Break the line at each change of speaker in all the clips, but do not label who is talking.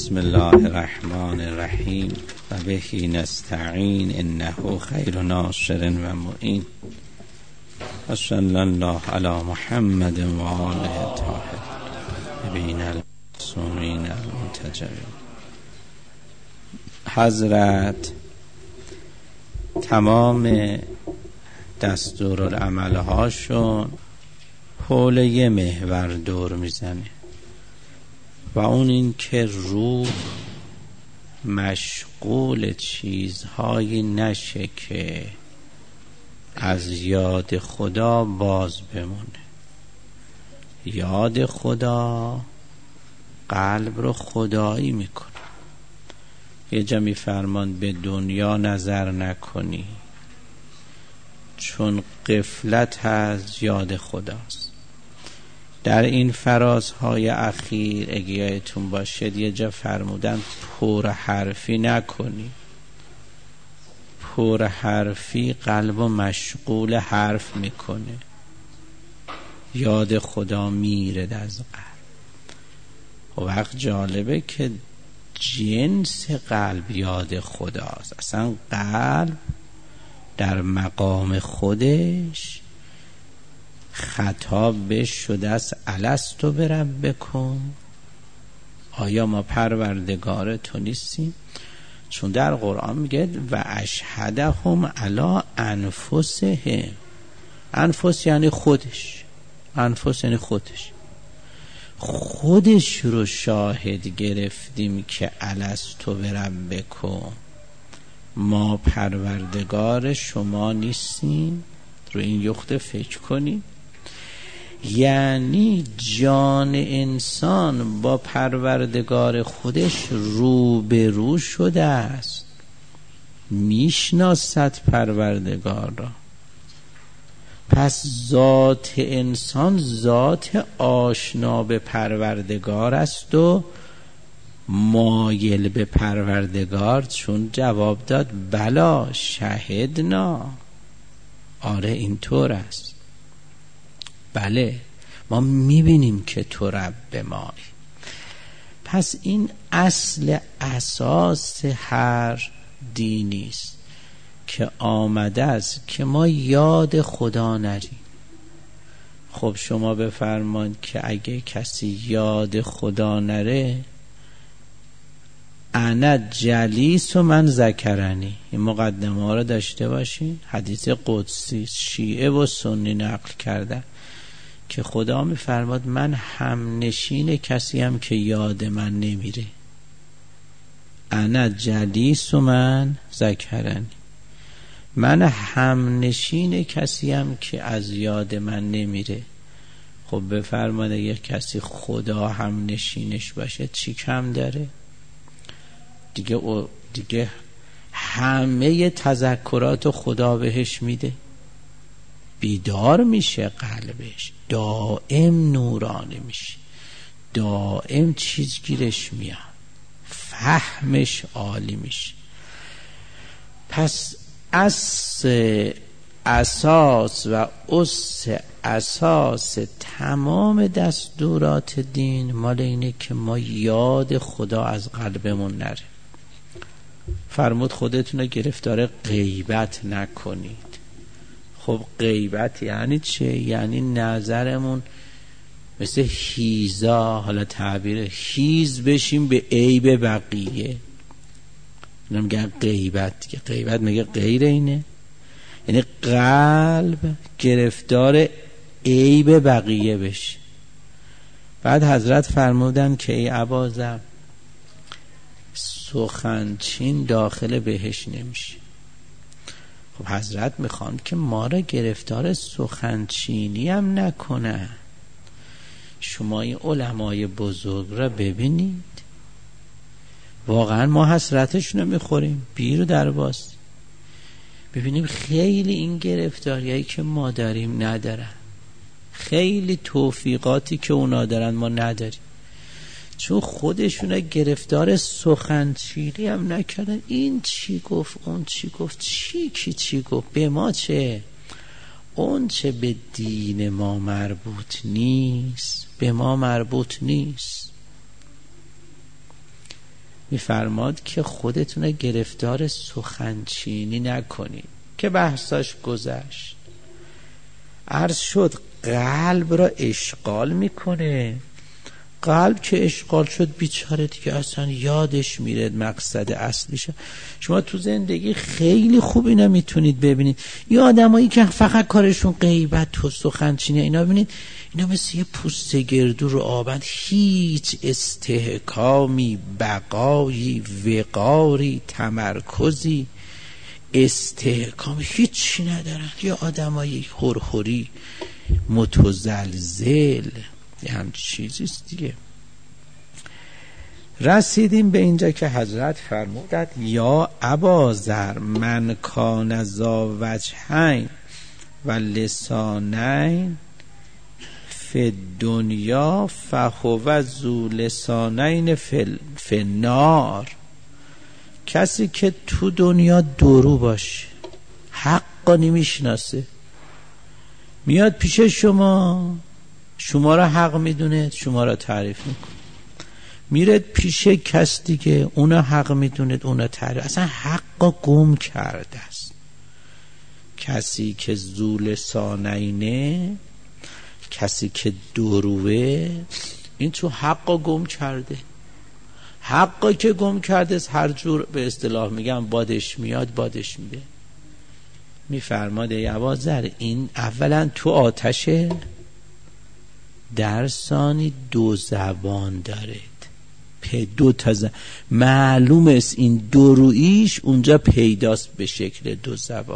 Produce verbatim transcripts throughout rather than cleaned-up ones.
بسم الله الرحمن الرحیم و بهی نستعین انه خیر ناصر و معین و صلی الله علی محمد و آله الطاهرین بین المعصومین المنتجبین. حضرت تمام دستورالعمل هاشون حول یه محور دور میزنه و اون این که روح مشغول چیزهایی نشه که از یاد خدا باز بمونه. یاد خدا قلب رو خدایی میکنه. یه جا میفرمان به دنیا نظر نکنی چون غفلت از یاد خداست. در این فرازهای اخیر اگه یادتون باشد یه جا فرمودن پر حرفی نکنی. پر حرفی قلب و مشغول حرف میکنه، یاد خدا میره از قلب. و وقت جالبه که جنس قلب یاد خداست. اصلا قلب در مقام خودش خطاب بهش شده است الستو بربکم، آیا ما پروردگار تو نیستیم؟ چون در قرآن میگه و اشهدهم علی انفسهم. انفس یعنی خودش، انفس یعنی خودش خودش رو شاهد گرفتیم که الستو بربکم، ما پروردگار شما نیستیم. رو این یخته فکر کنید. یعنی جان انسان با پروردگار خودش روبرو شده است، میشناسد پروردگار را. پس ذات انسان ذات آشنا به پروردگار است و مایل به پروردگار. چون جواب داد بلا شهدنا، آره اینطور است، بله ما میبینیم که تو رب مایی. پس این اصل اساس هر دینی است که آمده است که ما یاد خدا نریم. خب شما بفرمایید که اگه کسی یاد خدا نره، انا جلیس و من ذکرنی، این مقدمه ها رو داشته باشین. حدیث قدسی شیعه و سنی نقل کرده که خدا میفرماد من هم نشین کسی هم که یاد من نمیره. انا جلیس و من ذکرنی، من هم نشین کسی هم که از یاد من نمیره. خب بفرماد اگه کسی خدا هم نشینش باشه چی کم داره؟ دیگه او دیگه همه تذکرات خدا بهش میده، بیدار میشه قلبش، دائم نورانی میشه، دائم چیز گیرش میاد، فهمش عالی میشه. پس اس اساس و اس اساس تمام دستورات دین مال اینه که ما یاد خدا از قلبمون نره. فرمود خودتون رو گرفتار غیبت نکنید. خب غیبت یعنی چه؟ یعنی نظرمون مثل هیزا، حالا تعبیر هیز بشیم به عیب بقیه. نمیگن غیبت که غیبت میگه غیر اینه، یعنی قلب گرفتار عیب بقیه بشه. بعد حضرت فرمودن که ای اباذر سخنچین داخل بهش نمیشه. خب حضرت میخوان که ما را گرفتار سخنچینی هم نکنه. شما این علمای بزرگ را ببینید، واقعا ما حسرتشون رو میخوریم. بیر در باز ببینیم خیلی این گرفتاریایی که ما داریم ندارن، خیلی توفیقاتی که اونا دارن ما نداریم، چون خودشون گرفتار سخنچینی هم نکردن. این چی گفت، اون چی گفت، چی کی چی گفت، به ما چه، اون چه به دین ما مربوط نیست به ما مربوط نیست. میفرماد که خودتون گرفتار سخنچینی نکنید که بحثاش گذشت. عرض شد قلب را اشغال میکنه. قلب که اشغال شد بیچاره دیگه اصلا یادش میره مقصد اصلیشه. شما تو زندگی خیلی خوب اینا میتونید ببینید. یه آدمایی که فقط کارشون غیبت و سخنچینی اینا، ببینید اینا مثل یه پوست گردو رو آبند، هیچ استحکامی، بقایی، وقاری، تمرکزی، استحکامی هیچی ندارن. یه آدمایی هرهری، متزلزل، یه هم چیزیست دیگه. رسیدیم به اینجا که حضرت فرمودند یا اباذر من کان ذا وجهین و لسانین فی دنیا فهو ذو لسانین فی النار. کسی که تو دنیا درو باشه، حق نمیشناسه، میاد پیش شما، شما را حق میدونه، شما را تعریف میکنه، میره پیش کس دیگه، اونا حق میدونه، اونا تعریف. اصلا حق گم کرده است. کسی که ذو لسانینه، کسی که دروه، این تو حق گم کرده. حق که گم کرده است، هر جور به اصطلاح میگم بادش میاد بادش میده. میفرماده یوازر این اولا تو آتشه، در ثانی دو زبان دارد. په دو تا ز... معلوم است این درویش اونجا پیداست به شکل دو زبان.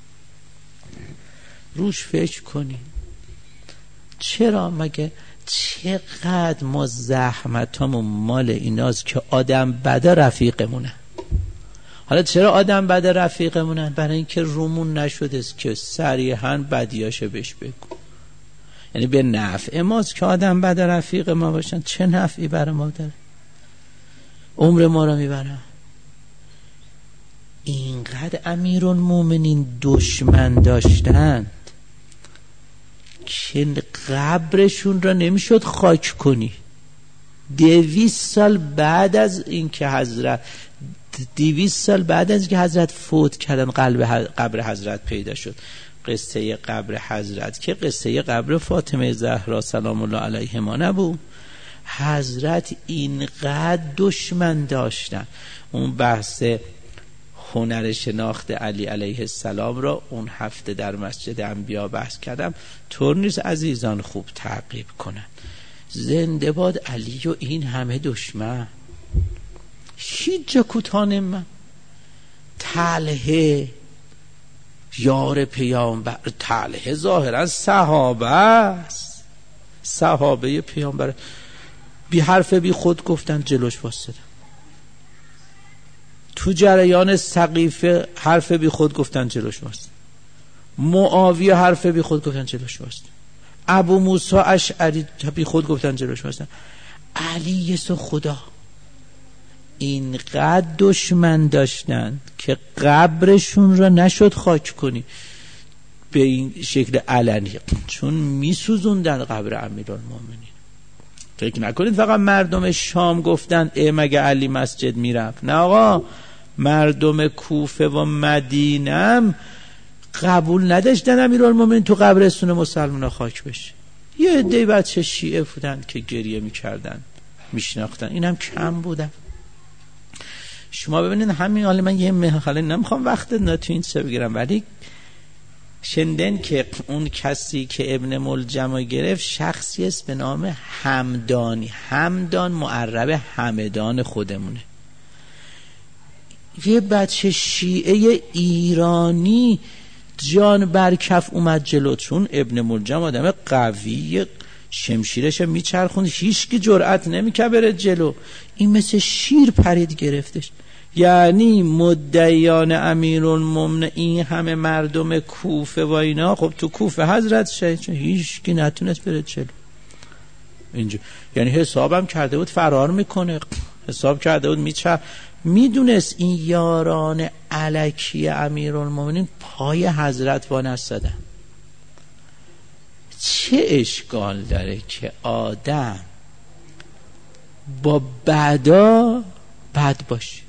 روش فکر کنی چرا مگه چقدر ما زحمتامون مال ایناست که آدم بده رفیقمونه. حالا چرا آدم بده رفیقمونن؟ برای اینکه رومون نشده است که صریحاً بدیاشو بهش بگو. یعنی به نفع ماست که آدم بده رفیق ما باشن. چه نفعی برای ما داره؟ عمر ما رو میبرن. اینقدر امیرالمومنین دشمن داشتند که قبرشون را نمیشد خاک کنی. دویست سال بعد از این که حضرت دویست سال بعد از که حضرت فوت کردن قلب قبر حضرت پیدا شد. قصه قبر حضرت که قصه قبر فاطمه زهرا سلام الله علیهما نبود. حضرت اینقدر دشمن داشتن. اون بحث هنر شناخت علی علیه السلام را اون هفته در مسجد انبیا بحث کردم. طور نیست عزیزان خوب تعقیب کنن. زنده باد علی و این همه دشمن، هیچ جا کوتاه نمی‌آمد. طلحه یار پیامبر، طلحه ظاهرا صحابه است، صحابه پیامبر، بی حرف بی خود گفتن جلوش واسطه. تو جریان سقیفه حرف بی خود گفتن جلوش واسطه. معاویه حرف بی خود گفتن جلوش واسطه. ابو موسی اشعری بی خود گفتن جلوش واسطه. علی یسو خدا. اینقدر دشمن داشتن که قبرشون را نشد خاک کنی به این شکل علنی، چون میسوزوندن قبر امیرالمومنین. فکر نکنید فقط مردم شام گفتن ای مگه علی مسجد میرفت. نه آقا، مردم کوفه و مدینه قبول نداشتن امیرالمومنین تو قبرستون مسلمان خاک بشه. یه عده بچه شیعه بودن که گریه میکردن، میشناختن، اینم کم بودن. شما ببینید همین. حالا من یه محاله نمیخوام وقت نه تو این سه بگیرم، ولی شندن که اون کسی که ابن ملجم گرفت شخصی است به نام همدانی. همدان معرب همدان خودمونه. یه بچه شیعه ایرانی جان برکف اومد جلو، چون ابن ملجم آدم قوی، شمشیرش میچرخوند، هیچ کی جرأت نمیکنه بره جلو. این مثل شیر پرید گرفتش. یعنی مدعیان امیرالمومنین این همه مردم کوفه و اینا، خب تو کوفه حضرت شهید، چون هیچ کی نتونست بره جلو اینجا. یعنی حسابم کرده بود فرار میکنه، حساب کرده بود میچه، میدونست این یاران الکی امیرالمومنین پای حضرت وانستادن. چه اشکال داره که آدم با بدا بد باشید.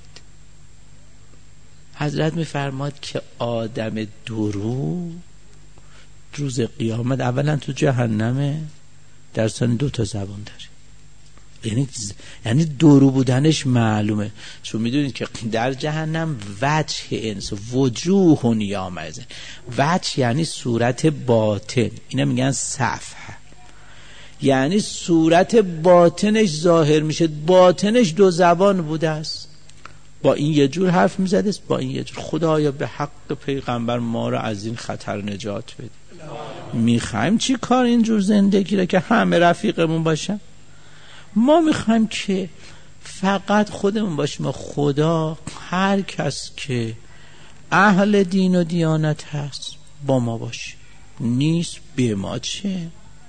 حضرت میفرماد که آدم درو روز قیامت اولا تو جهنمه، در ثانی دو تا زبان داره. یعنی یعنی درو بودنش معلومه. چون میدونید که در جهنم وجه انس وجوه نیامزه، وجه یعنی صورت باطن، اینا میگن صفحه، یعنی صورت باطنش ظاهر میشه، باطنش دو زبان بوده است، با این یه جور حرف میزده است، با این یه جور. خدایا به حق پیغمبر ما را از این خطر نجات بده. میخوایم چی کار اینجور زندگی را که همه رفیقمون باشن؟ ما میخوایم که فقط خودمون باشیم و خدا هر کس که اهل دین و دیانت هست با ما باشه، نیست به ما چه؟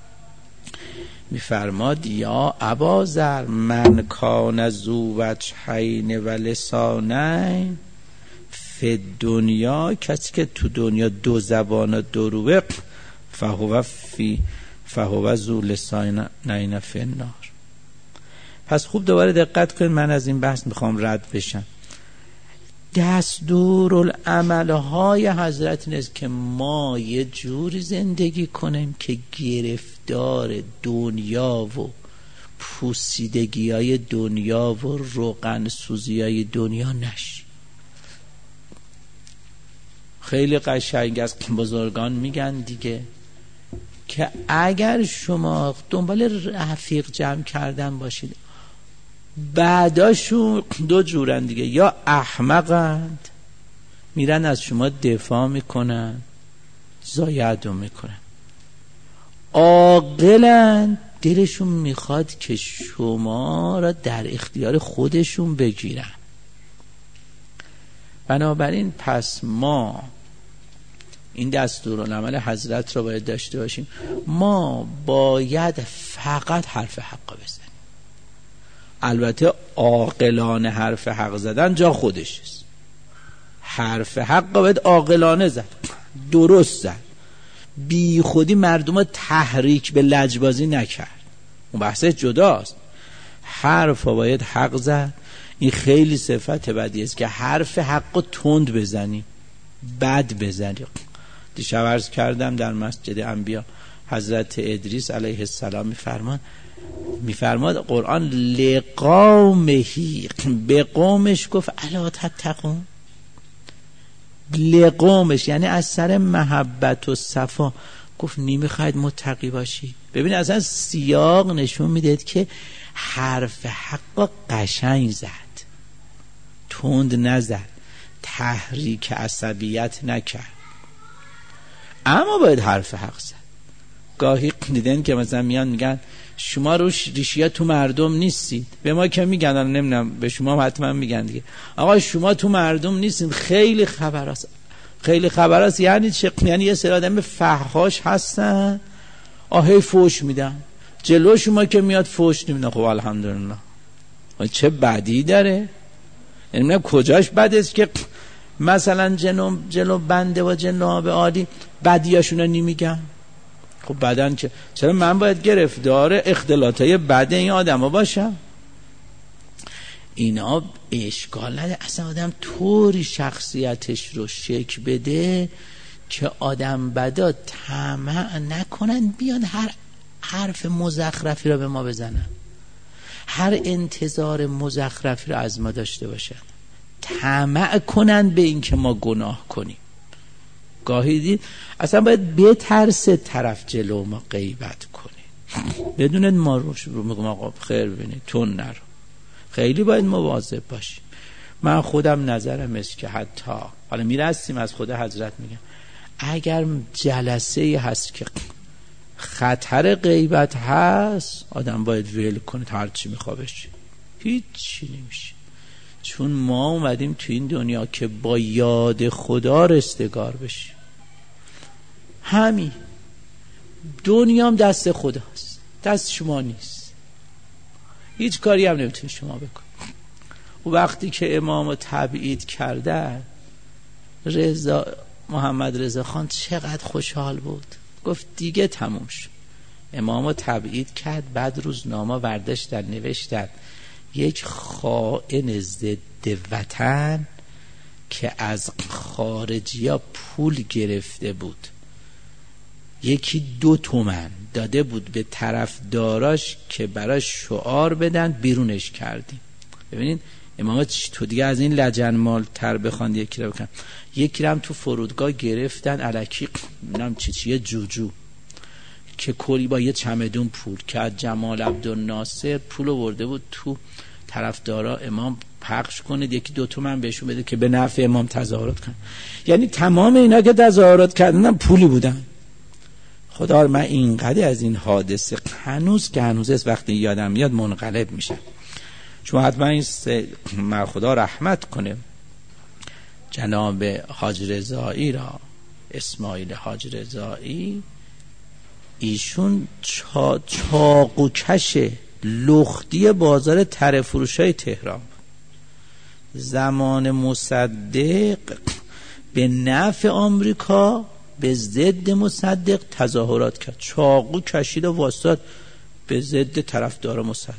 میفرماد یا ابازر من کان ذو وجهین و لسانین فی دنیا، کسی که تو دنیا دو زبان و دو روبه، فهو فی فهو ذو لسانین فی النار. پس خوب دوباره دقت کنید، من از این بحث میخوام رد بشم. دستورالعمل های حضرت این است که ما یه جوری زندگی کنیم که گرفتار دنیا و پوسیدگی های دنیا و روغن سوزی های دنیا نشیم. خیلی قشنگ از بزرگان میگن دیگه که اگر شما دنبال رفیق جمع کردن باشید، بعداشون دو جورن دیگه، یا احمقند میرن از شما دفاع میکنن زایدو میکنن، عاقلند دلشون میخواد که شما را در اختیار خودشون بگیرن. بنابراین پس ما این دستورالعمل حضرت را باید داشته باشیم. ما باید فقط حرف حق بزنیم. البته عاقلانه حرف حق زدن جا خودش است. حرف حق باید عاقلانه زد، درست زد، بی خودی مردم رو تحریک به لجبازی نکرد، اون بحث جداست. حرف باید حق زد. این خیلی صفت بدی است که حرف حق رو تند بزنی، بد بزنی. دیشب عرض کردم در مسجد انبیا حضرت ادریس علیه السلام میفرمان میفرماد قرآن لقومهی، به قومش گفت الا تتقون، لقومش یعنی از سر محبت و صفا گفت نمیخواید متقی باشی. ببین اصلا سیاق نشون میده که حرف حق قشنگ زد، تند نزد، تحریک عصبیت نکرد، اما باید حرف حق زد. گاهی دیدن که مثلا میان میگن شما روش ریشیه تو مردم نیستید، به ما که میگن، نمیدونم به شما حتما میگن دیگه، آقا شما تو مردم نیستید. خیلی خبر است، خیلی خبر است. یعنی چه؟ یعنی یه سری آدم فحاش هستن، آهی فوش میدن، جلو شما که میاد فوش نمیدن. خب الحمدلله، چه بدی داره؟ یعنی کجاش بد است که مثلا جلو, جلو بنده و جناب عالی بدیاشون رو نمیگن؟ خب بدن که چرا من باید گرفتار اختلاطای بد این آدم ها باشم؟ اینا اشکال نده. اصلا آدم طوری شخصیتش رو شکل بده که آدم بدا طمع نکنن بیان هر حرف مزخرفی رو به ما بزنن، هر انتظار مزخرفی رو از ما داشته باشن، طمع کنن به این که ما گناه کنیم. گاهی دید اصلا باید بترسه طرف جلو ما غیبت کنه، بدون ما رو رو میگم آقا خیر ببینید تون نرو. خیلی باید مواظب باشیم. من خودم نظرم است که حتی حالا میرسیم از خود حضرت میگم اگر جلسه هست که خطر غیبت هست، آدم باید ول کنه تا هر چی میخوابش، هیچ چی نمیشه. چون ما اومدیم تو این دنیا که با یاد خدا رستگار بشیم. همین دنیام دست خداست، دست شما نیست. هیچ کاری هم نمیتونی شما بکن. و وقتی که امامو تبعید کرده، رضا محمد رضا خان چقدر خوشحال بود. گفت دیگه تموم شد. امامو تبعید کرد. بعد روزنامه ورداشتن نوشتن یک خائن ضد وطن که از خارجی ها پول گرفته بود، یکی دو تومن داده بود به طرفداراش که براش شعار بدن، بیرونش کردیم. ببینید امام تو دیگه از این لجنمال تر بخواند یکی رو بکن. یکی رو هم تو فرودگاه گرفتن الکی نم چی چیه جوجو که کلی با یه چمدون پول که از جمال عبدالناصر پول آورده بود تو طرفدارا امام پخش کنید، یکی دو تومن بهشون بده که به نفع امام تظاهرات کنن. یعنی تمام اینا که تظاهرات کردن پولی بودن. خدا من اینقدر از این حادثه هنوز که هنوز است وقتی یادم میاد منقلب میشم. شما حتما این من خدا رحمت کنه جناب حاج رضایی را، اسماعیل حاج رضایی، ایشون چا چاقو کش لختی بازار تره فروشای تهران بود. زمان مصدق به نفع آمریکا به ضد مصدق تظاهرات کرد، چاقو کشید و واسطاد به ضد طرفدار مصدق.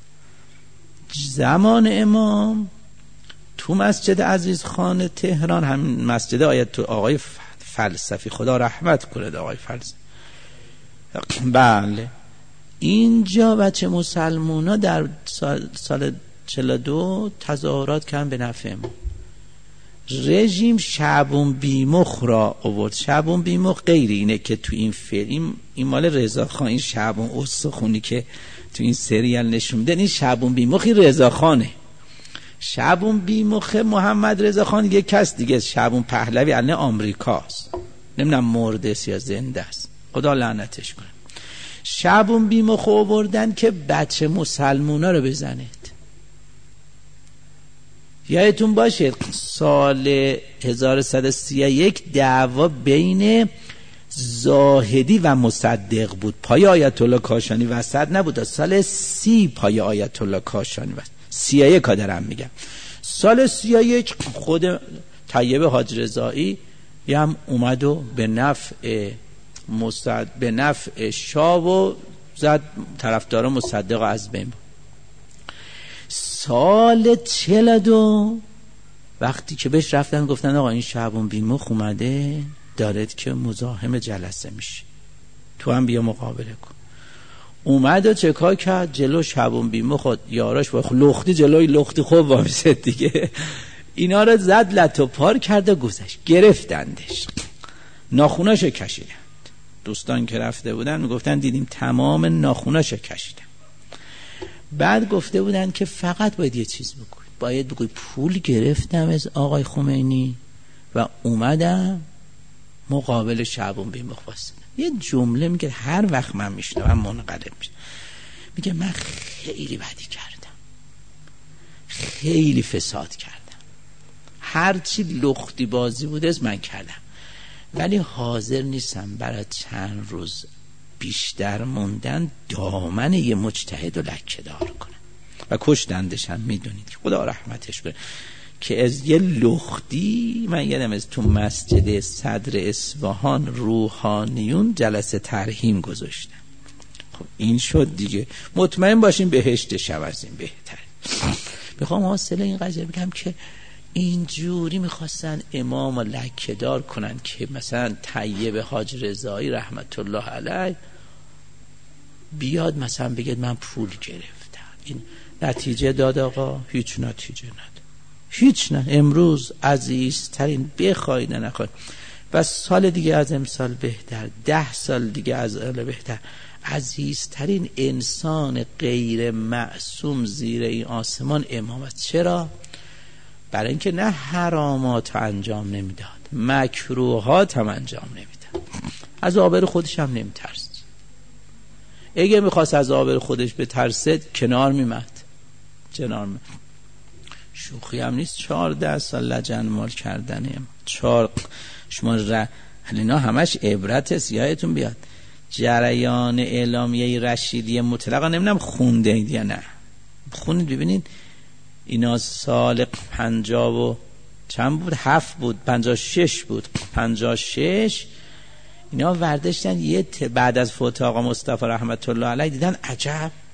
زمان امام تو مسجد عزیز خان تهران، همین مسجد آیت آقای فلسفی، خدا رحمت کنه آقای فلسفی، بله اینجا بچه مسلمان ها در سال, سال چهل و دو تظاهرات کردن به نفع امام. رژیم شعبون بیمخ را آورد. شعبون بیمخ غیر اینه که تو این فیلم، این مال رضا خان، این شعبون استخونی که تو این سریال نشون میده، این شعبون بیمخی رضا خانه. شعبون بیمخ محمد رضا خان یک کس دیگه، شعبون پهلوی الان آمریکاست، نمیدونم مرده یا زنده است، خدا لعنتش کنه. شعبون بیمخ آوردن که بچه مسلمونا رو بزنید. یادتون باشه سال هزار و صد و سی و یک دعوا بین زاهدی و مصدق بود. پای آیت الله کاشانی وسط نبود. سال سی پای آیت الله کاشانی وسط، سی و یک ها دارم میگم. سال سی و یک خود طیب حاج رضایی هم اومد و به نفع مصدق، به نفع شاه و زد طرفدار مصدق از بین. سال چهل و دو وقتی که بهش رفتن گفتن آقا این شعبون بیمخ اومده دارد که مزاحم جلسه میشه، تو هم بیا مقابله کن. اومد و چکار کرد؟ جلو شعبون بیمخ و یاراش با لختی جلوی لختی خوب وامسد دیگه، اینا رو زد لط و پار کرد و گذشت. گرفتندش، ناخوناشو کشیدند. دوستان که رفته بودن میگفتن دیدیم تمام ناخوناشو کشیدن. بعد گفته بودن که فقط باید یه چیز بگوید، باید بگوید پول گرفتم از آقای خمینی و اومدم مقابل شعبون بیمخ واسطم. یه جمله میگه هر وقت من میشنوم منقلب میشه، میگه من خیلی بدی کردم، خیلی فساد کردم، هرچی لختی بازی بود از من کردم، ولی حاضر نیستم برای چند روز بیشتر موندن دامن یه مجتهد و لکه دار کنه. و کشتندش هم میدونید، خدا رحمتش کنه، که از یه لختی من یادم از تو مسجد صدر اصفهان روحانیون جلسه ترحیم گذاشتن. خب این شد دیگه، مطمئن باشین بهشت شب از این بهتر. میخوام حاصل این قضیه بگم که اینجوری میخواستن امام لکه دار کنن که مثلا طیب حاج رضایی رحمت الله علیه بیاد مثلا بگید من پول گرفتم. این نتیجه داد آقا؟ هیچ نتیجه نداد، هیچ نه. امروز عزیزترین بخواید نخواید و سال دیگه از امسال بهتر، ده سال دیگه از امسال بهتر، عزیزترین انسان غیر معصوم زیر این آسمان امام است. چرا؟ برای اینکه نه حرامات انجام نمیداد، مکروهات هم انجام نمیداد، از آبر خودش هم نمیترسید. اگه میخواست از آبر خودش بترسد کنار میمد، کنار میمد. شوخی هم نیست. چهارده سال لجن مال کردنه. چهار شما ر... اینا همش عبرت. یادتون بیاد جریان اعلامیه رشیدی مطلقا نمیدونم خوندید یا نه، خونید ببینید. اینا سال پنجاه و چند بود؟ هفت بود، پنجاه شش بود، پنجاه شش اینا ورداشتن. یه بعد از فوت آقا مصطفی رحمت الله علیه دیدن عجب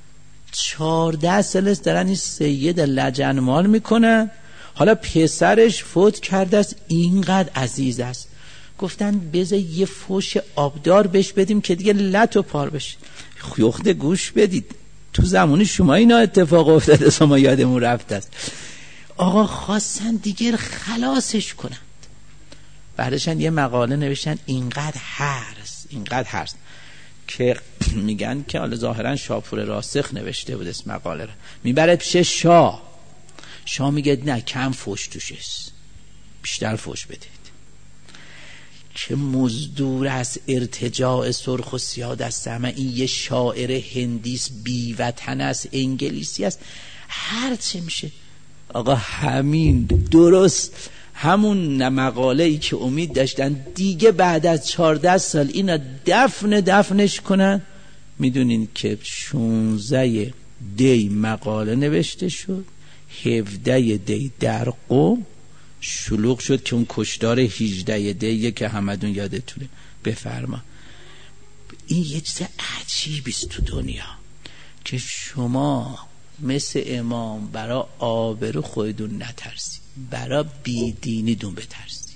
چهارده سال دارن این سید لجنمال میکنن. حالا پسرش فوت کرده است، اینقدر عزیز است، گفتن بذار یه فوش آبدار بهش بدیم که دیگه لط و پار بشه. خیوخته گوش بدید، تو زمان شما اینا اتفاق افتاده، شما یادمون رفت است. آقا خواستن دیگه خلاصش کنند، بعدشن یه مقاله نوشتن اینقدر هرس اینقدر هرس که میگن که حالا ظاهرا شاپور راسخ نوشته بود اسم مقاله رو، میبره پیش شاه. شاه میگه نه کم فوش توش است، بیشتر فوش بدید. که مزدور از ارتجاع سرخ و سیاه دست همه، این یه شاعر هندیس بی وطن است، انگلیسی است، هر چه میشه. آقا همین درست همون مقاله ای که امید داشتن دیگه بعد از چهارده سال اینا دفن دفنش کنن، میدونین که شانزده دی مقاله نوشته شد، هفده دی در قم شلوغ شد که اون کشدار هجده دیه که همدون یادتونه. بفرما. این یه چیز عجیبیست تو دنیا که شما مثل امام برای آبرو خودتون نترسید، برای بیدینی دون بترسید.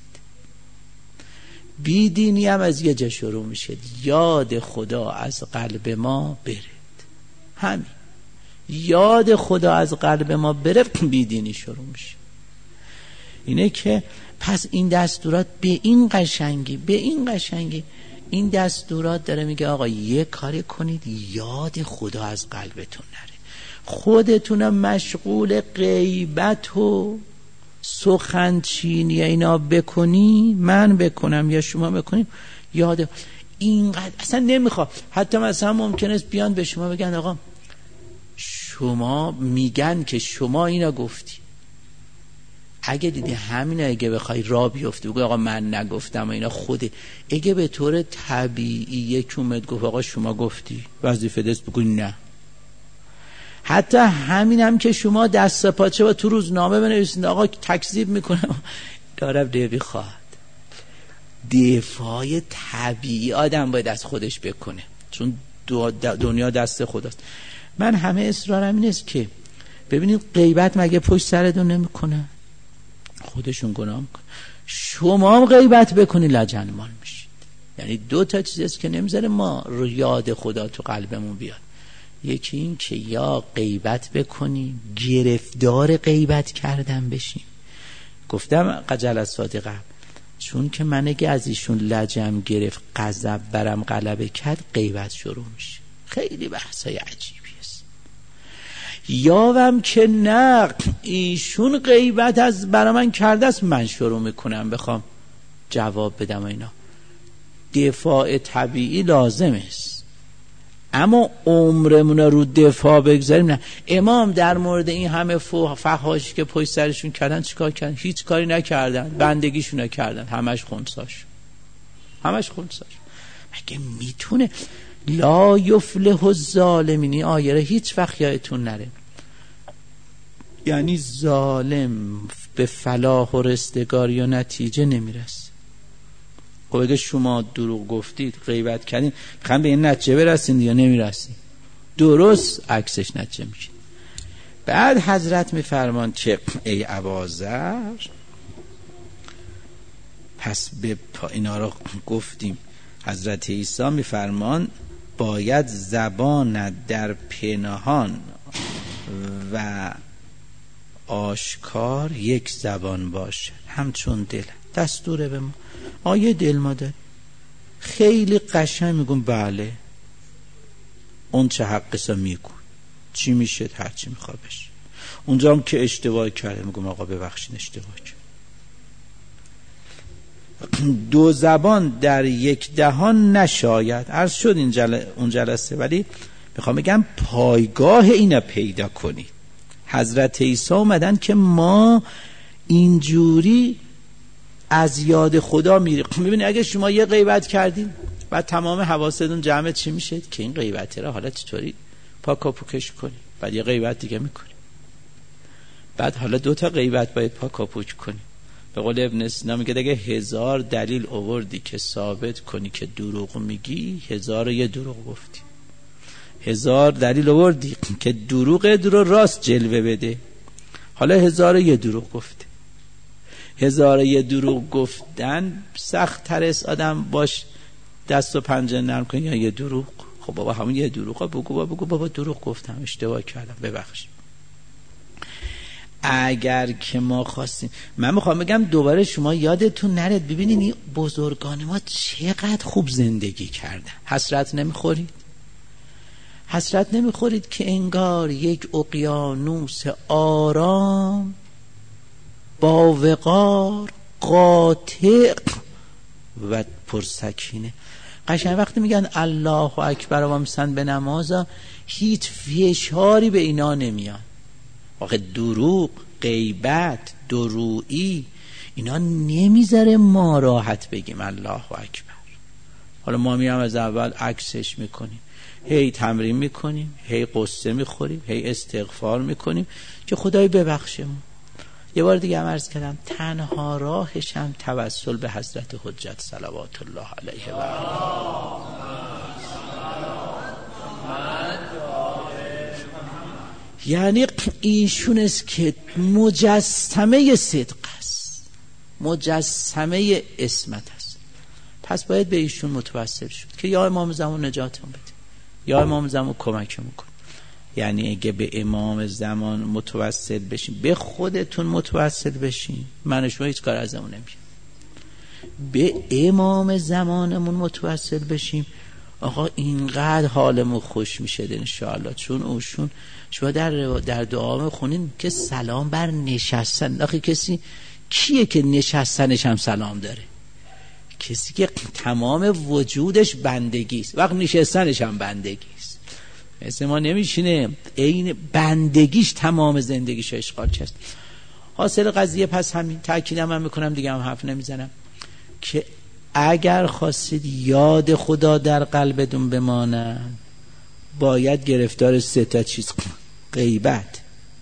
بیدینی هم از یه جا شروع میشه، یاد خدا از قلب ما برد. همین یاد خدا از قلب ما بره، بیدینی شروع میشه. اینه که پس این دستورات به این قشنگی به این قشنگی این دستورات داره میگه آقا یه کاری کنید یاد خدا از قلبتون نره. خودتونم مشغول غیبت و سخنچینی اینا بکنی، من بکنم یا شما بکنیم، یاد اینقدر اصلا نمیخواد. حتی مثلا ممکنه است بیان به شما بگن آقا شما میگن که شما اینا گفتی، اگه دیدی همین اگه بخوای را بیفتی بگو آقا من نگفتم و اینا خوده. اگه به طور طبیعی یک اومد گفت آقا شما گفتی، وظیفه دست بگو نه. حتی همین هم که شما دست پاچه و تو روزنامه بنویسید آقا تکذیب میکنم، دارم دیوی خواهد. دفاع طبیعی آدم باید از خودش بکنه، چون دنیا دست خداست. من همه اصرارم این است که ببینید غیبت مگه پشت سرتون نمیکنه؟ خودشون گناه میکنه، شما هم غیبت بکنی لجنمال میشید. یعنی دو تا چیز است که نمیذاره ما رو یاد خدا تو قلبمون بیاد. یکی این که یا غیبت بکنی گرفتار غیبت کردن بشیم. گفتم جلسات قبل، چون که من اگه از ایشون لجم گرفت غضب برم غلبه کرد، غیبت شروع میشه. خیلی بحثای عجیبی است. یاوم که نه ایشون غیبت از برا من کرده است، من شروع میکنم بخوام جواب بدم و اینا. دفاع طبیعی لازم است، اما عمرمون رو دفاع بگذاریم نه. امام در مورد این همه فحاشی که پشت سرشون کردن چیکار کردن؟ هیچ کاری نکردن، بندگیشون نکردن، همش خونساش همش خونساش. مگه میتونه؟ لا یفلح الظالمین آیه را هیچ وقت یادتون نره. یعنی ظالم به فلاح و رستگاری و نتیجه نمیرسه. خب اگه شما دروغ گفتید، غیبت کردین، میخوام به این نتیجه برسین یا نمیرسین؟ درست عکسش نتیجه میشه. بعد حضرت میفرمان که ای اباذر، پس به اینا رو گفتیم. حضرت عیسی میفرمان باید زبان در پنهان و آشکار یک زبان باشه، همچون دل. دستوره به ما، آیه دل ما داره. خیلی قشنگ میگم بله اون چه حقیسا میگون، چی میشه هر چی میخواد بشه. اونجا هم که اشتباه کرده میگم آقا ببخشید اشتباه کرد. دو زبان در یک دهان نشاید، عرض شد این جل... اون جلسه، ولی میخوام بگم پایگاه اینا پیدا کنید. حضرت عیسی اومدن که ما اینجوری از یاد خدا میریم. ببینید اگه شما یه غیبت کردین بعد تمام حواستون جمع چی میشه که این غیبت را حالا چطوری پاک و پوکش کنی، بعد یه غیبت دیگه میکنی، بعد حالا دو تا غیبت باید پاک و پوک کنی. به قول ابن سینا میگه اگه هزار دلیل آوردی که ثابت کنی که دروغ میگی، هزار و یه دروغ گفتی. هزار دلیل آوردی که دروغ رو راست جلوه بده. حالا هزار یه دروغ گفته. هزار یه دروغ گفتن سخت تر است آدم باش دست و پنجه نرم کنی یا یه دروغ. خب بابا همون یه دروغ بگو بابا بگو بابا دروغ گفتم اشتباه کردم ببخش. اگر که ما خواستیم، من میخوام بگم دوباره شما یادتون نره ببینین این بزرگان ما چقدر خوب زندگی کردن. حسرت نمیخورید؟ حسرت نمیخورید که انگار یک اقیانوس آرام با وقار قاطع و پرسکینه. قشنگ وقتی میگن الله اکبر و میسن به نمازا هیچ فشاری به اینا نمیاد. واقع دروغ، غیبت، درویی اینا نمیذاره ما راحت بگیم الله اکبر. حالا ما میام از اول عکسش میکنیم، هی تمرین میکنیم، هی قصه میخوریم، هی استغفار میکنیم که خدای ببخشیم. یه بار دیگه هم عرض کردم تنها راهش هم توسل به حضرت حجت صلوات الله علیه و آله. یعنی ایشون است که مجسمه صدق است، مجسمه عصمت است. پس باید به ایشون متوسل شد که یا امام زمان نجاتمون بده یا امام زمان کمکمون کن. یعنی اگه به امام زمان متوسل بشیم، به خودتون متوسل بشیم، من و شما هیچ کار ازمون نمیشه. به امام زمانمون متوسل بشیم، آقا اینقدر حالمون خوش میشه انشاءالله. چون اوشون شما در در دعا خونین که سلام بر نشستن. آخه کسی کیه که نشستنش هم سلام داره؟ کسی که تمام وجودش بندگی است، وقت نشستنش هم بندگی است. مثل ما نمیشینه، این بندگیش تمام زندگیش اشغال چست. حاصل قضیه پس همین تأکیدم من میکنم دیگه هم حرف نمیزنم که اگر خواستید یاد خدا در قلبتون بمانه باید گرفتار سه تا چیز: غیبت،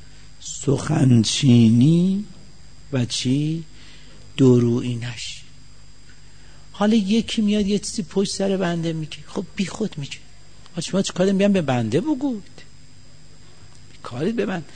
سخنچینی و چی؟ درویی نشی. حالا یکی میاد یه چیزی پشت سر بنده میگه، خب بی خود میگه شما چه کاری میگم به بنده بگوید، کارید به من.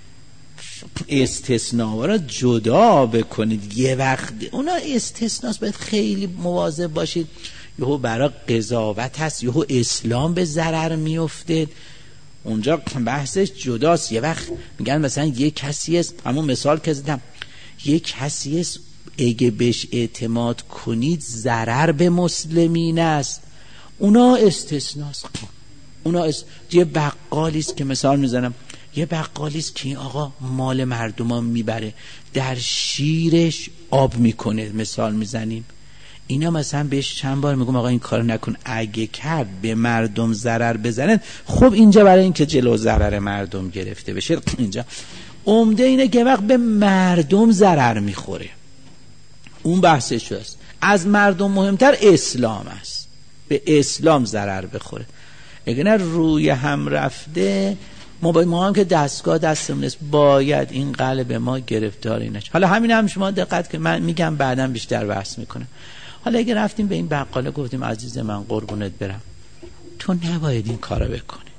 استثناء را جدا بکنید. یه وقت اونا استثناست، باید خیلی مواظب باشید. یهو برای قضاوت هست، یهو اسلام به ضرر میفته، اونجا بحثش جداست. یه وقت میگن مثلا یه کسی است، همون مثال که زدم، یه کسی است اگه بهش اعتماد کنید ضرر به مسلمین است، اونا استثناست. اونا است. یه بقالی است که مثال میزنم، یه بقالی است که این آقا مال مردمان میبره در شیرش آب میکنه، مثال میزنیم. اینا مثلا بهش چند بار میگم آقا این کار نکن، اگه کرد به مردم ضرر بزنن. خب اینجا برای اینکه جلو ضرر مردم گرفته بشه، اینجا عمده اینه که وقت به مردم ضرر میخوره، اون بحثش است. از مردم مهمتر اسلام است، به اسلام ضرر بخوره. اگه نه روی هم رفته، ما باید، ما هم که دستگاه دستمون است، باید این قلب ما گرفتاری نشه. حالا همین هم شما دقت که من میگم بعدم بیشتر بحث میکنم. حالا اگه رفتیم به این بقاله گفتیم عزیز من قربونت برم، تو نباید این کارو بکنی،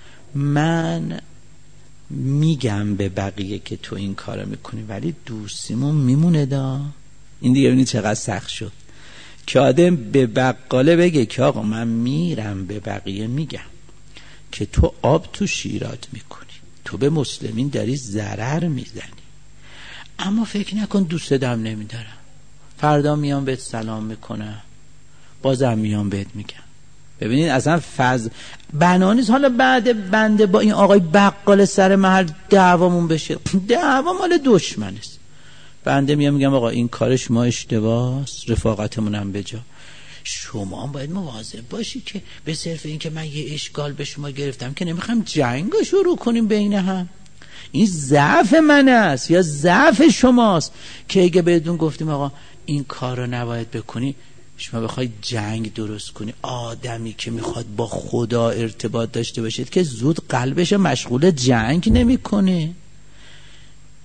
من میگم به بقیه که تو این کارو میکنی ولی دوستیمون میمونه دا. این دیگه ببینید چقدر سخت شد که آدم به بقاله بگه که آقا من میرم به بقیه میگم که تو آب تو شیرات میکنی، تو به مسلمین داری ضرر میزنی، اما فکر نکن دوست دم نمیدارم، فردا میام بهت سلام میکنم، بازم میام بهت میگم. ببینید اصلا فضل بنانیست. حالا بعد بنده با این آقای بقال سر محل دعوامون بشه، دعوا مال دشمن است. بنده میام میگم آقا این کار شما اشتباهست، رفاقتمون هم بجا. شما هم باید مواظب باشی که به صرف این که من یه اشکال به شما گرفتم که نمیخوام جنگ شروع کنیم بین هم. این ضعف من است یا ضعف شماست که اگه بهتون گفتیم آقا این کار رو نباید بکنی، شما بخواید جنگ درست کنی. آدمی که میخواد با خدا ارتباط داشته باشید که زود قلبش مشغول جنگ نمیکنه.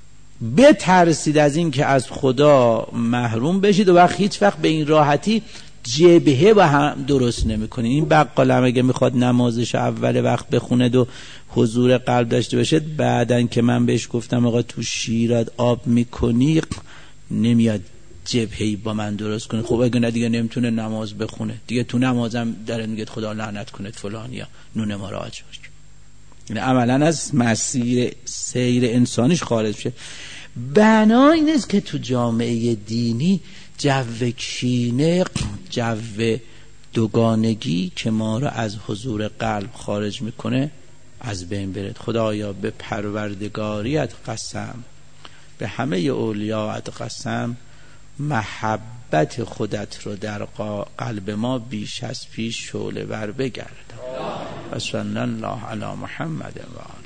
بترسید از این که از خدا محروم بشید و وقت هیچ وقت به این راحتی جبهه با هم درست نمیکنه. این بقال هم اگه میخواد نمازش اول وقت بخونه و حضور قلب داشته باشه، بعدن که من بهش گفتم آقا تو شیرات آب میکنی، نمیاد جبهه‌ای با من درست کنه. خب اگه نه دیگه نمیتونه نماز بخونه دیگه. تو نمازم داره میگه خدا لعنت کنه فلانیا نون ما را آج باش. یعنی عملا از مسیر سیر انسانیش خارج شه. بنا این است که تو جامعه دینی جو کینه، جو دوگانگی که ما را از حضور قلب خارج میکنه از بین برد. خدایا به پروردگاریت قسم، به همه اولیاءت قسم، محبت خودت رو در قلب ما بیش از پیش شعله ور بگرد. و صلی الله علی محمد و